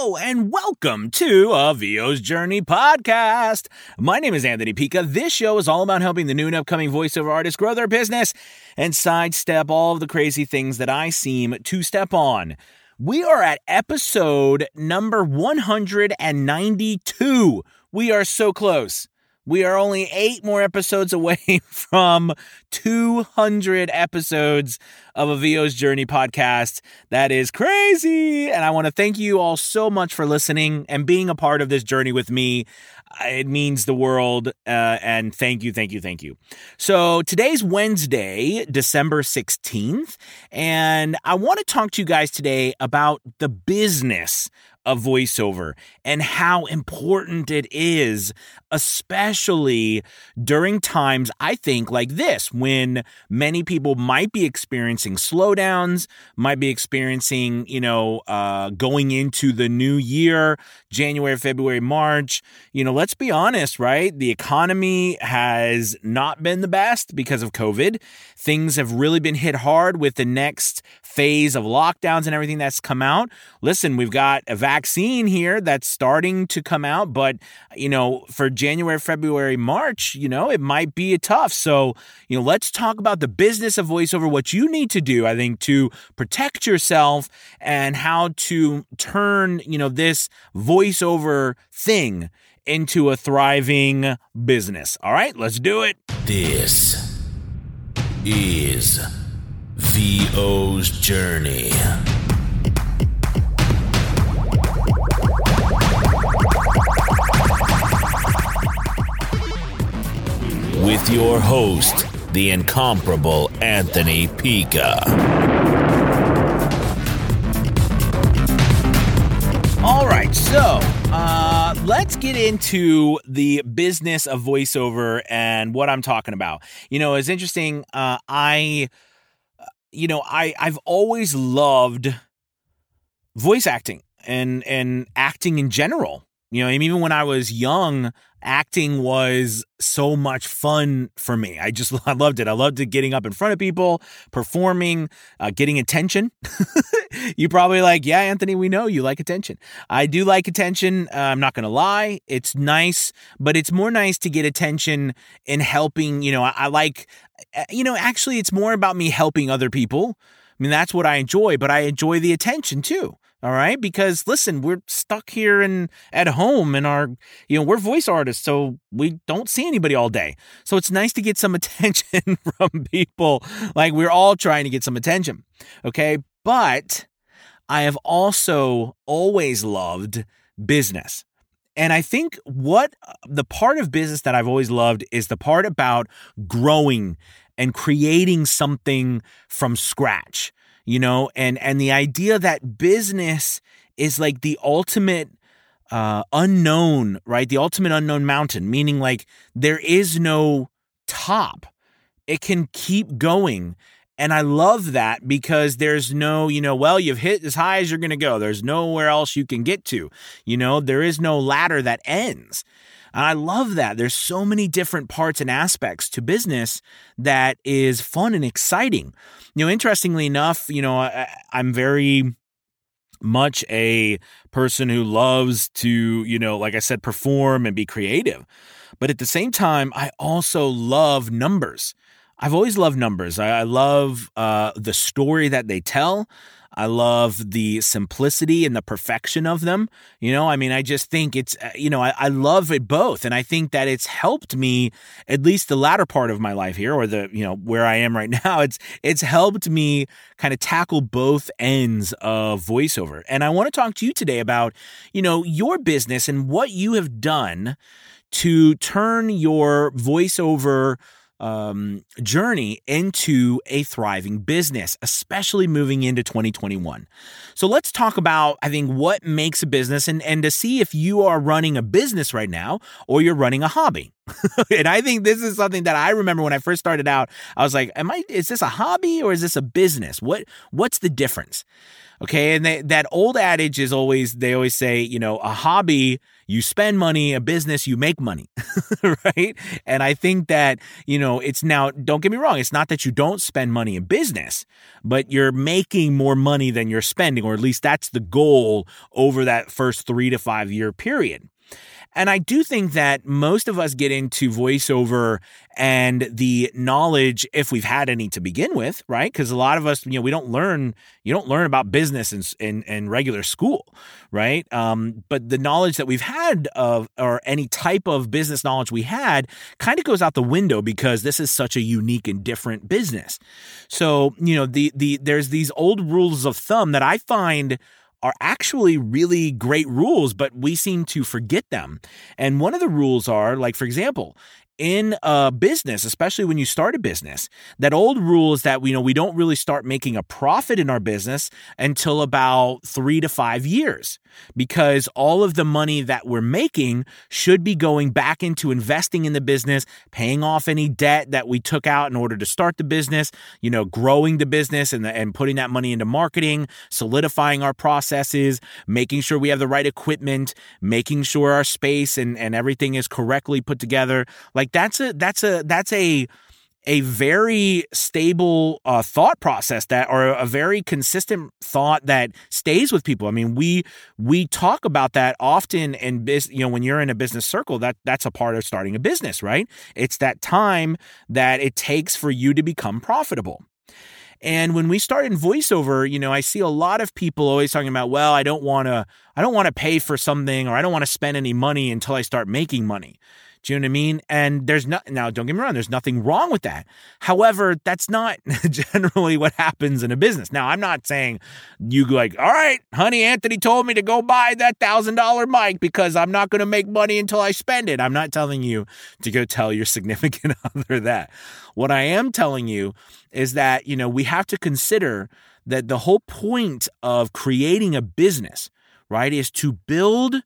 Hello and welcome to a VO's Journey podcast. My name is Anthony Pica. This show is all about helping the new and upcoming voiceover artists grow their business and sidestep all of the crazy things that I seem to step on. We are at episode number 192. We are so close. We are only 8 more episodes away from 200 episodes of a VO's Journey podcast. That is crazy. And I want to thank you all so much for listening and being a part of this journey with me. It means the world. And thank you. So today's Wednesday, December 16th. And I want to talk to you guys today about the business of voiceover and how important it is, especially during times, I think, like this, when many people might be experiencing slowdowns, might be experiencing, going into the new year, January, February, March. Let's be honest, right? The economy has not been the best because of COVID. Things have really been hit hard with the next phase of lockdowns and everything that's come out. Listen, we've got a vaccine here that's starting to come out, but, for January, February, March, it might be tough. So, let's talk about the business of voiceover, what you need to do, I think, to protect yourself and how to turn, this voiceover thing into a thriving business. All right, let's do it. This is VO's Journey. With your host, the incomparable Anthony Pica. All right, so let's get into the business of voiceover and what I'm talking about. It's interesting. I've always loved voice acting and acting in general. Even when I was young, acting was so much fun for me. I loved it. I loved it, getting up in front of people, performing, getting attention. You probably yeah, Anthony, we know you like attention. I do like attention. I'm not going to lie. It's nice, but it's more nice to get attention in helping. Actually, it's more about me helping other people. I mean, that's what I enjoy, but I enjoy the attention too. All right. Because listen, we're stuck here at home and we're voice artists, so we don't see anybody all day. So it's nice to get some attention from people. We're all trying to get some attention. Okay. But I have also always loved business. And I think what the part of business that I've always loved is the part about growing and creating something from scratch. And the idea that business is the ultimate unknown, right? The ultimate unknown mountain, meaning there is no top. It can keep going. And I love that because there's no, you've hit as high as you're going to go. There's nowhere else you can get to. There is no ladder that ends. And I love that. There's so many different parts and aspects to business that is fun and exciting. Interestingly enough, I'm very much a person who loves to, like I said, perform and be creative. But at the same time, I also love numbers. I've always loved numbers. I love the story that they tell. I love the simplicity and the perfection of them. I just think it's, I love it both. And I think that it's helped me, at least the latter part of my life here, or where I am right now, it's helped me kind of tackle both ends of voiceover. And I want to talk to you today about, your business and what you have done to turn your voiceover journey into a thriving business, especially moving into 2021. So let's talk about, I think, what makes a business and to see if you are running a business right now or you're running a hobby. And I think this is something that I remember when I first started out. I was like, is this a hobby or is this a business? What's the difference? Okay. And that old adage is they always say, a hobby, you spend money, a business, you make money. Right. And I think that, it's now, don't get me wrong. It's not that you don't spend money in business, but you're making more money than you're spending, or at least that's the goal over that first 3 to 5 year period. And I do think that most of us get into voiceover and the knowledge, if we've had any to begin with, right? Because a lot of us, you don't learn about business in regular school, right? But the knowledge that we've had or any type of business knowledge we had kind of goes out the window because this is such a unique and different business. So, there's these old rules of thumb that I find are actually really great rules, but we seem to forget them. And one of the rules are, like, for example, in a business, especially when you start a business, that old rule is that we don't really start making a profit in our business until about 3 to 5 years, because all of the money that we're making should be going back into investing in the business, paying off any debt that we took out in order to start the business, growing the business and putting that money into marketing, solidifying our processes, making sure we have the right equipment, making sure our space and everything is correctly put together. Like that's a very stable thought process or a very consistent thought that stays with people. I mean, we talk about that often in business. When you're in a business circle, that's a part of starting a business, right? It's that time that it takes for you to become profitable. And when we start in voiceover, I see a lot of people always talking about, well, I don't want to pay for something, or I don't want to spend any money until I start making money. Do you know what I mean? And now don't get me wrong, there's nothing wrong with that. However, that's not generally what happens in a business. Now, I'm not saying you like, all right, honey, Anthony told me to go buy that $1,000 mic because I'm not going to make money until I spend it. I'm not telling you to go tell your significant other that. What I am telling you is that, we have to consider that the whole point of creating a business, right, is to build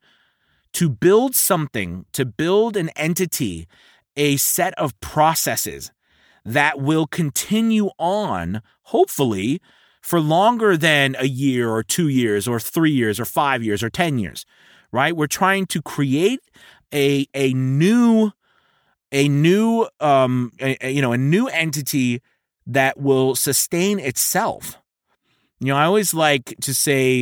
something, to build an entity, a set of processes that will continue on, hopefully, for longer than a year or 2 years or 3 years or 5 years or 10 years, right? We're trying to create a new entity that will sustain itself. I always like to say,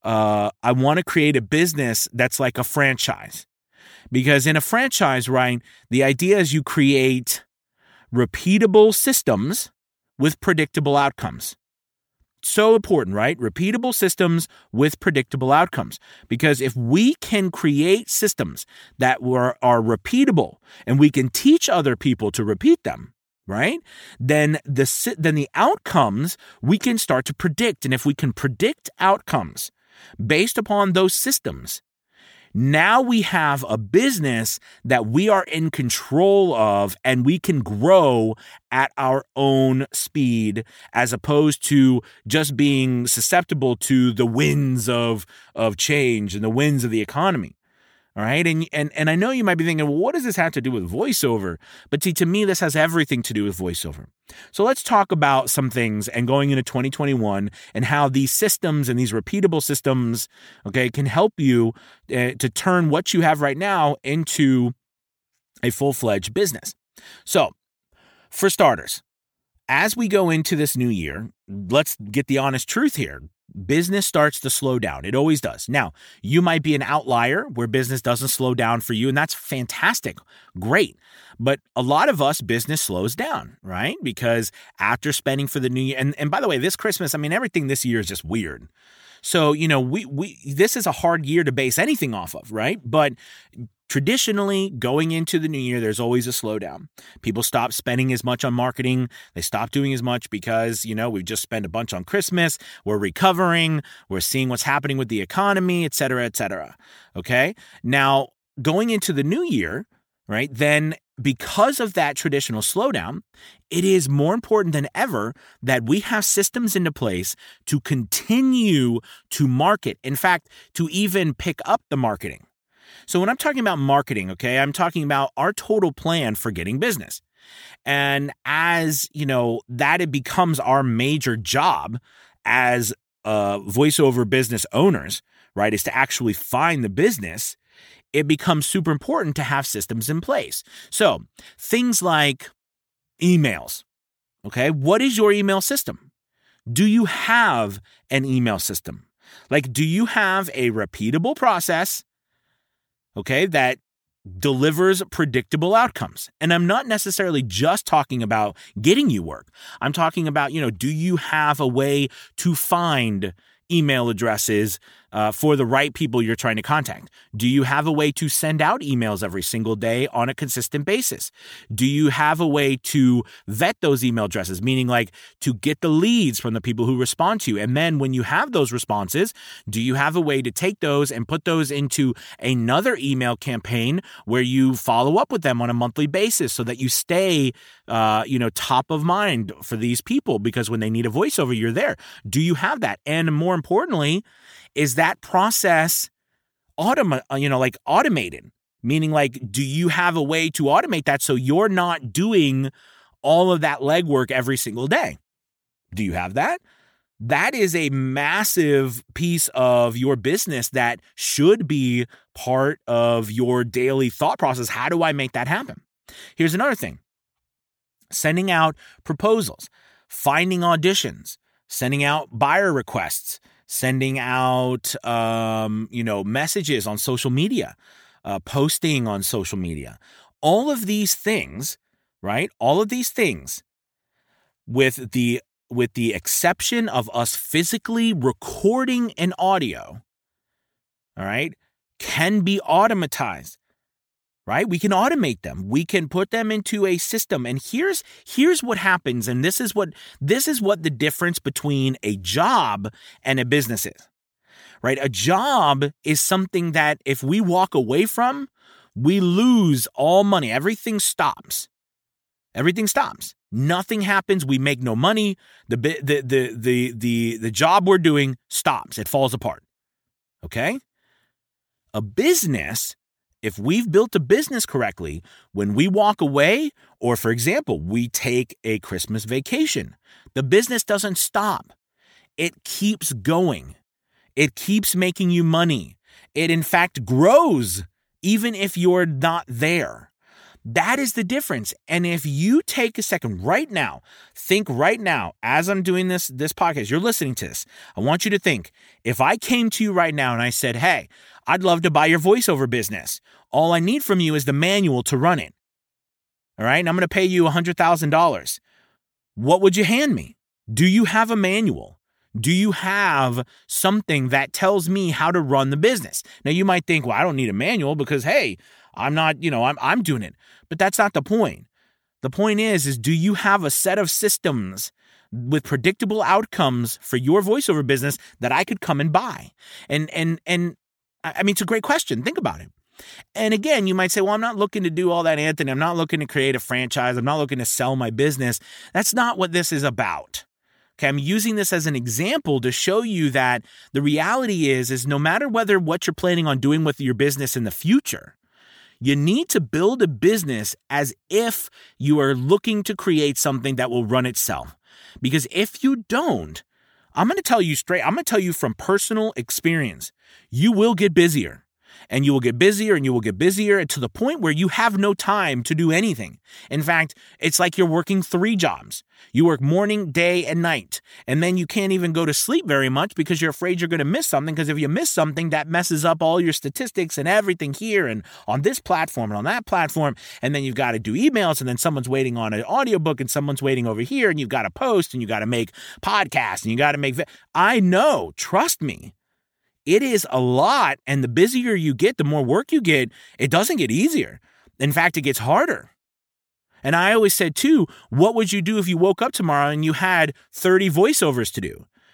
I want to create a business that's like a franchise, because in a franchise, right, the idea is you create repeatable systems with predictable outcomes. So important, right? Repeatable systems with predictable outcomes. Because if we can create systems that are repeatable and we can teach other people to repeat them, right? Then the outcomes we can start to predict. And if we can predict outcomes based upon those systems, now we have a business that we are in control of, and we can grow at our own speed, as opposed to just being susceptible to the winds of change and the winds of the economy. All right. And I know you might be thinking, well, what does this have to do with voiceover? But see, to me, this has everything to do with voiceover. So let's talk about some things and going into 2021 and how these systems and these repeatable systems, okay, can help you to turn what you have right now into a full-fledged business. So for starters, as we go into this new year, let's get the honest truth here. Business starts to slow down. It always does. Now, you might be an outlier where business doesn't slow down for you, and that's fantastic. Great. But a lot of us, business slows down, right? Because after spending for the new year, and by the way, this Christmas, I mean, everything this year is just weird. So, this is a hard year to base anything off of, right? But traditionally, going into the new year, there's always a slowdown. People stop spending as much on marketing. They stop doing as much because, we've just spent a bunch on Christmas. We're recovering. We're seeing what's happening with the economy, et cetera, et cetera. Okay. Now, going into the new year, right, then because of that traditional slowdown, it is more important than ever that we have systems into place to continue to market. In fact, to even pick up the marketing. So when I'm talking about marketing, okay, I'm talking about our total plan for getting business. And as, that it becomes our major job as voiceover business owners, right, is to actually find the business, it becomes super important to have systems in place. So things like emails, okay? What is your email system? Do you have an email system? Like, do you have a repeatable process, okay, that delivers predictable outcomes? And I'm not necessarily just talking about getting you work. I'm talking about, do you have a way to find email addresses for the right people you're trying to contact? Do you have a way to send out emails every single day on a consistent basis? Do you have a way to vet those email addresses, meaning like to get the leads from the people who respond to you? And then when you have those responses, do you have a way to take those and put those into another email campaign where you follow up with them on a monthly basis so that you stay, top of mind for these people, because when they need a voiceover, you're there. Do you have that? And more importantly, is that process automated? Meaning, like, do you have a way to automate that so you're not doing all of that legwork every single day? Do you have that? That is a massive piece of your business that should be part of your daily thought process. How do I make that happen? Here's another thing. Sending out proposals, finding auditions, sending out buyer requests, sending out, messages on social media, posting on social media. All of these things, right? All of these things, with the exception of us physically recording an audio, all right, can be automatized, right? We can automate them. We can put them into a system. And here's what happens. And this is what the difference between a job and a business is, right? A job is something that if we walk away from, we lose all money. Everything stops. Everything stops. Nothing happens. We make no money. The job we're doing stops. It falls apart. Okay? A business, if we've built a business correctly, when we walk away, or for example, we take a Christmas vacation, the business doesn't stop. It keeps going. It keeps making you money. It in fact grows even if you're not there. That is the difference. And if you take a second right now, think right now, as I'm doing this podcast, you're listening to this, I want you to think, if I came to you right now and I said, hey, I'd love to buy your voiceover business. All I need from you is the manual to run it. All right. And I'm going to pay you $100,000. What would you hand me? Do you have a manual? Do you have something that tells me how to run the business? Now you might think, well, I don't need a manual because, hey, I'm not, I'm doing it. But that's not the point. The point is do you have a set of systems with predictable outcomes for your voiceover business that I could come and buy? And I mean, it's a great question. Think about it. And again, you might say, well, I'm not looking to do all that, Anthony. I'm not looking to create a franchise. I'm not looking to sell my business. That's not what this is about. Okay, I'm using this as an example to show you that the reality is no matter whether what you're planning on doing with your business in the future, you need to build a business as if you are looking to create something that will run itself. Because if you don't, I'm going to tell you straight, I'm going to tell you from personal experience, you will get busier. And you will get busier and you will get busier to the point where you have no time to do anything. In fact, it's like you're working 3 jobs. You work morning, day, and night. And then you can't even go to sleep very much because you're afraid you're going to miss something. Because if you miss something, that messes up all your statistics and everything here and on this platform and on that platform. And then you've got to do emails, and then someone's waiting on an audiobook and someone's waiting over here, and you've got to post and you got to make podcasts and you got to make. I know, trust me. It is a lot, and the busier you get, the more work you get, it doesn't get easier. In fact, it gets harder. And I always said, too, what would you do if you woke up tomorrow and you had 30 voiceovers to do?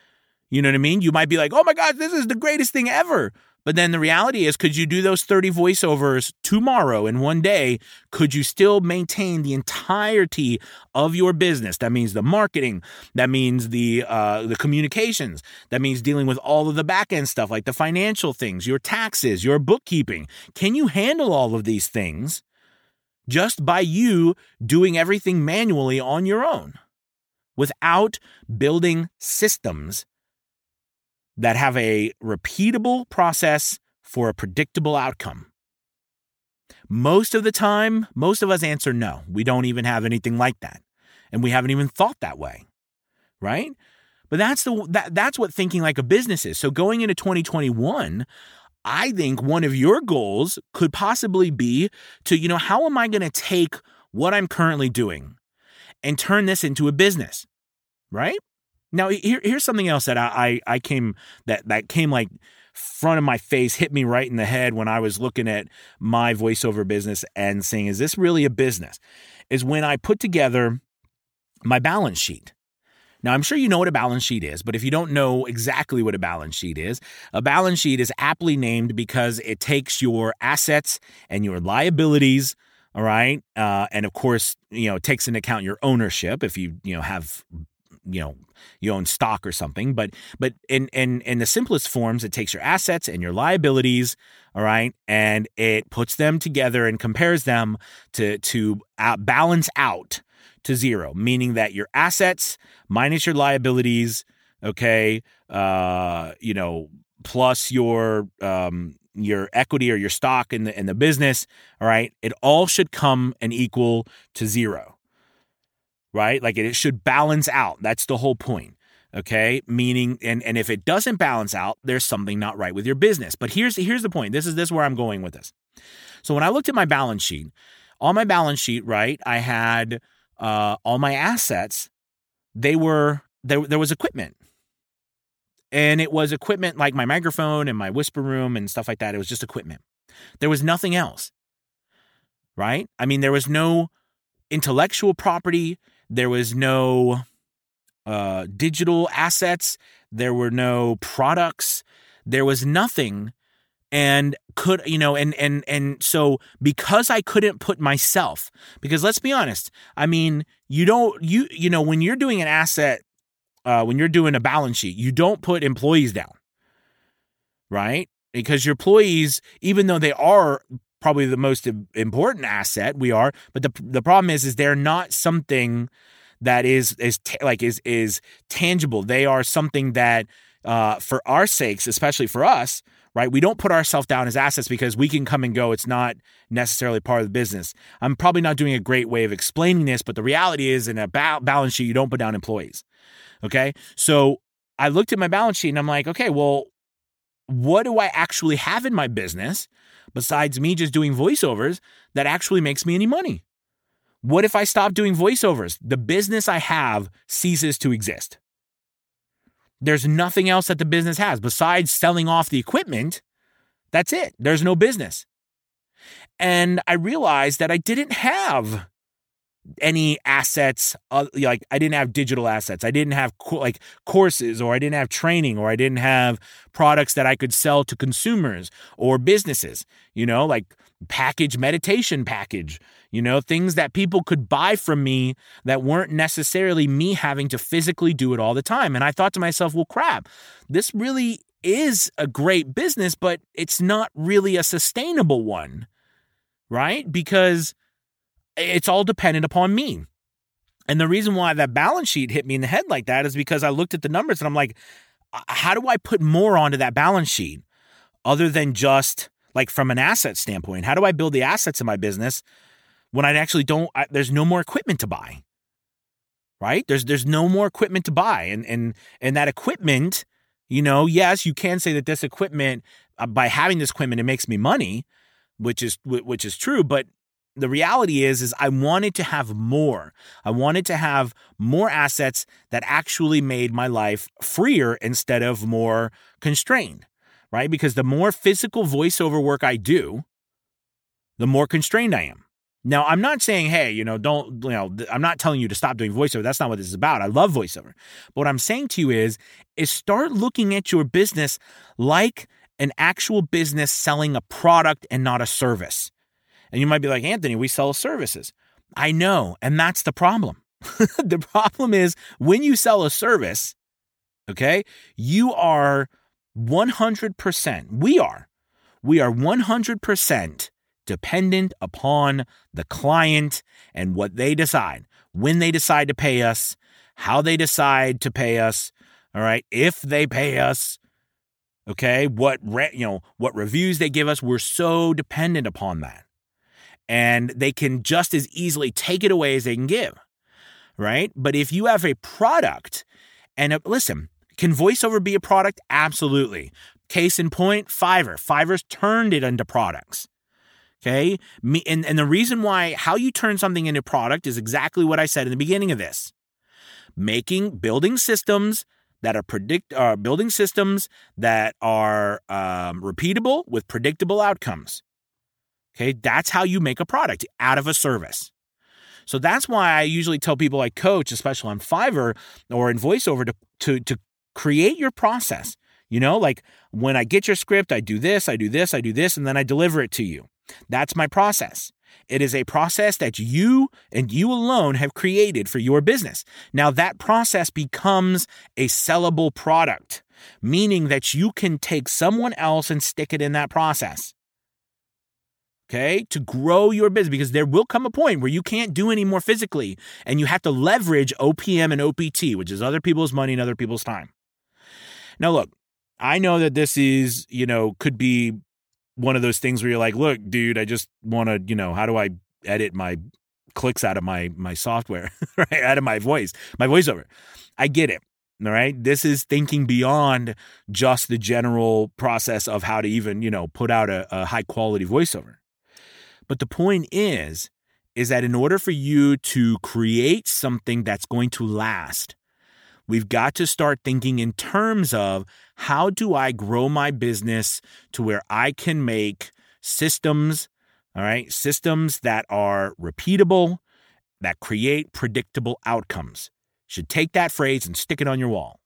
You know what I mean? You might be like, oh my God, this is the greatest thing ever. But then the reality is, could you do those 30 voiceovers tomorrow in one day? Could you still maintain the entirety of your business? That means the marketing. That means the communications. That means dealing with all of the back end stuff like the financial things, your taxes, your bookkeeping. Can you handle all of these things just by you doing everything manually on your own without building systems that have a repeatable process for a predictable outcome? Most of the time, most of us answer no. We don't even have anything like that. And we haven't even thought that way, right? But that's what thinking like a business is. So going into 2021, I think one of your goals could possibly be to, how am I going to take what I'm currently doing and turn this into a business, right? Now, here's something else that that came like front of my face, hit me right in the head when I was looking at my voiceover business and saying, is this really a business? Is when I put together my balance sheet. Now, I'm sure you know what a balance sheet is, but if you don't know exactly what a balance sheet is aptly named because it takes your assets and your liabilities, all right? And of course, it takes into account your ownership if you have you own stock or something, but in the simplest forms, it takes your assets and your liabilities, all right, and it puts them together and compares them to balance out to zero, meaning that your assets minus your liabilities, okay, plus your equity or your stock in the business, all right, it all should come and equal to zero. Right? Like it should balance out. That's the whole point. Okay. Meaning, and if it doesn't balance out, there's something not right with your business. But here's the point. This is where I'm going with this. So when I looked at my balance sheet, on my balance sheet, right, I had all my assets. There was equipment. And it was equipment like my microphone and my whisper room and stuff like that. It was just equipment. There was nothing else. Right? I mean, there was no intellectual property. There was no digital assets. There were no products. There was nothing. And so because I couldn't put myself, because let's be honest, I mean, when you're doing an asset, when you're doing a balance sheet, you don't put employees down, right? Because your employees, even though they are probably the most important asset, but the problem is they're not something that is tangible. They are something that, for our sakes, especially for us, right? We don't put ourselves down as assets because we can come and go. It's not necessarily part of the business. I'm probably not doing a great way of explaining this, but the reality is in a balance sheet, you don't put down employees. Okay. So I looked at my balance sheet and I'm like, okay, well, what do I actually have in my business besides me just doing voiceovers that actually makes me any money? What if I stop doing voiceovers? The business I have ceases to exist. There's nothing else that the business has besides selling off the equipment. That's it. There's no business. And I realized that I didn't have any assets, like I didn't have digital assets. I didn't have courses, or I didn't have training, or I didn't have products that I could sell to consumers or businesses, like meditation package, things that people could buy from me that weren't necessarily me having to physically do it all the time. And I thought to myself, well, crap, this really is a great business, but it's not really a sustainable one, right? Because it's all dependent upon me. And the reason why that balance sheet hit me in the head like that is because I looked at the numbers and I'm like, how do I put more onto that balance sheet other than just like from an asset standpoint? How do I build the assets in my business when I actually there's no more equipment to buy, right? There's no more equipment to buy. And that equipment, yes, you can say that this equipment, by having this equipment, it makes me money, which is true. But the reality is I wanted to have more. I wanted to have more assets that actually made my life freer instead of more constrained, right? Because the more physical voiceover work I do, the more constrained I am. Now, I'm not saying, hey, I'm not telling you to stop doing voiceover. That's not what this is about. I love voiceover. But what I'm saying to you is start looking at your business like an actual business selling a product and not a service. And you might be like, Anthony, we sell services. I know. And that's the problem. The problem is when you sell a service, okay, you are 100%, we are 100% dependent upon the client and what they decide, when they decide to pay us, how they decide to pay us, all right, if they pay us, okay, what reviews they give us. We're so dependent upon that. And they can just as easily take it away as they can give, right? But if you have a product, and listen, can voiceover be a product? Absolutely. Case in point, Fiverr. Fiverr's turned it into products. Okay? And the reason why, how you turn something into product is exactly what I said in the beginning of this. Building systems that are building systems that are repeatable with predictable outcomes. Okay? That's how you make a product out of a service. So that's why I usually tell people I coach, especially on Fiverr or in voiceover, to create your process. Like when I get your script, I do this, and then I deliver it to you. That's my process. It is a process that you and you alone have created for your business. Now that process becomes a sellable product, meaning that you can take someone else and stick it in that process. Okay, to grow your business, because there will come a point where you can't do any more physically and you have to leverage OPM and OPT, which is other people's money and other people's time. Now, look, I know that this is, could be one of those things where you're like, look, dude, I just want to, how do I edit my clicks out of my software, right? Out of my voiceover. I get it. All right. This is thinking beyond just the general process of how to even, put out a high quality voiceover. But the point is that in order for you to create something that's going to last, we've got to start thinking in terms of how do I grow my business to where I can make systems, all right, systems that are repeatable, that create predictable outcomes. Should take that phrase and stick it on your wall.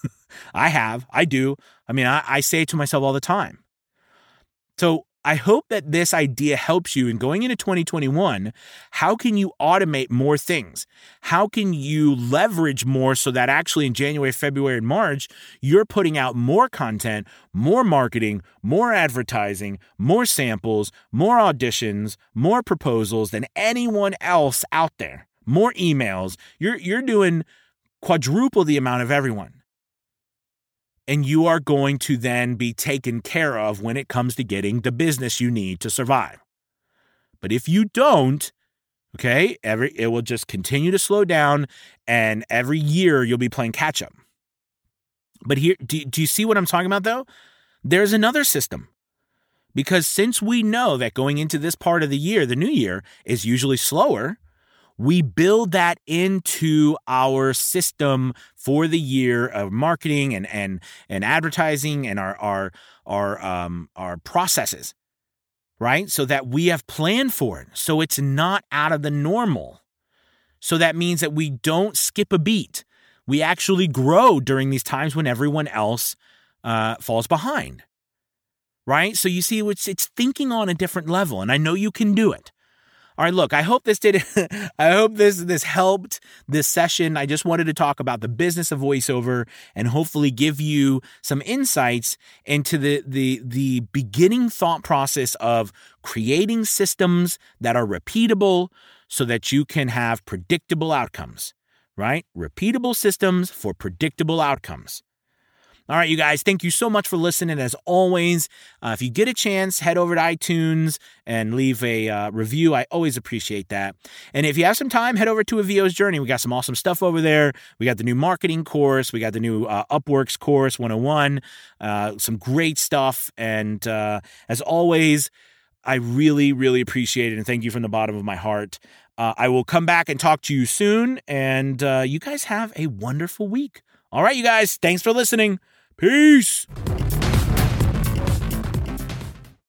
I do. I mean, I say it to myself all the time. So I hope that this idea helps you in going into 2021. How can you automate more things? How can you leverage more so that actually in January, February, and March, you're putting out more content, more marketing, more advertising, more samples, more auditions, more proposals than anyone else out there, more emails. You're doing quadruple the amount of everyone. And you are going to then be taken care of when it comes to getting the business you need to survive. But if you don't, okay, it will just continue to slow down, and every year you'll be playing catch up. But here, do you see what I'm talking about though? There's another system. Because since we know that going into this part of the year, the new year, is usually slower, we build that into our system for the year of marketing and advertising and our processes, right? So that we have planned for it. So it's not out of the normal. So that means that we don't skip a beat. We actually grow during these times when everyone else falls behind, right? So you see, it's thinking on a different level, and I know you can do it. All right, look, I hope this did. I hope this helped this session. I just wanted to talk about the business of voiceover and hopefully give you some insights into the beginning thought process of creating systems that are repeatable so that you can have predictable outcomes, right? Repeatable systems for predictable outcomes. All right, you guys, thank you so much for listening. As always, if you get a chance, head over to iTunes and leave a review. I always appreciate that. And if you have some time, head over to A VO's Journey. We got some awesome stuff over there. We got the new marketing course. We got the new Upworks course 101. Some great stuff. And as always, I really, really appreciate it. And thank you from the bottom of my heart. I will come back and talk to you soon. And you guys have a wonderful week. All right, you guys, thanks for listening. Peace.